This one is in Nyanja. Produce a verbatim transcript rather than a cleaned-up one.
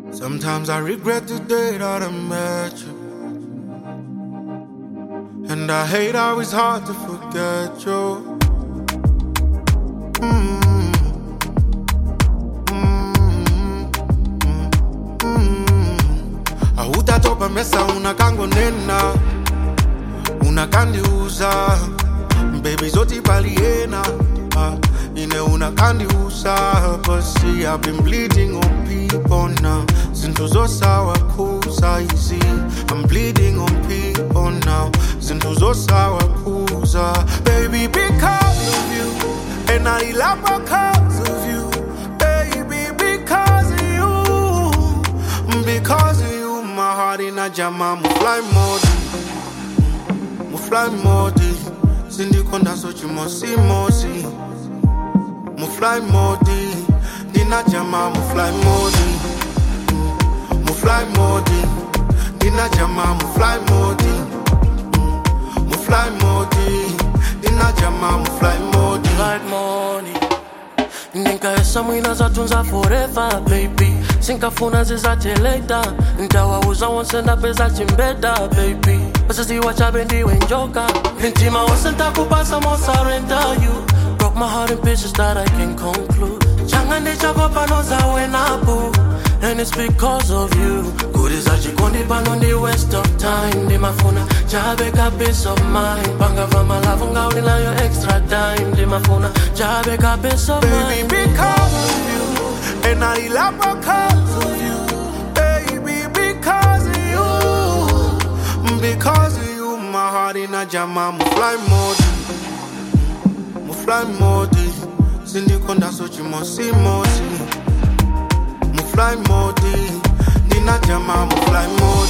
Sometimes I regret the day that I met you. And I hate how it's hard to forget you. Mm-hmm. Mm-hmm. Mm-hmm. Ahutatopa mesa unakango nena, unakandi uza, baby zoti paliena. Uh, ine unakandi usa, but see I've been bleeding on people now. Zinto zosawa kuza easy, I'm bleeding on people now. Zinto zosawa kuza, baby because of you, and I love because of you, baby because of you, because of you. My heart in a jam, I'm fly mode, I'm fly mode. Cindy konda so chimosi mosi. Mo fly modi, dina jama mo fly modi, mo fly modi, dina jama mo fly modi, mo fly modi, dina jama mo fly modi. Like money, ninka esa mwina za tunza forever, baby. Sinkafuna zizache later, ntawa uza wansenda pesa chimbeda, baby. Basa siwa chabendi wenjoka, intima wasenta kupasa mo surrender you. Broke my heart in pieces that I can conclude. Changande chakopa noza wenapu, and it's because of you. Good is achi kondi pano the waste of time. Di mafuna jabeka peace of mind. Banga vama lavunga udila your extra time. Di mafuna jabeka peace of mind. Baby because of you, and I love because of you. Baby because of you, because of you. My heart in a jam, I'm fly mode. Fly modi, Cindy konda so chimosi mosi. Mo fly modi, dina jama mo fly modi.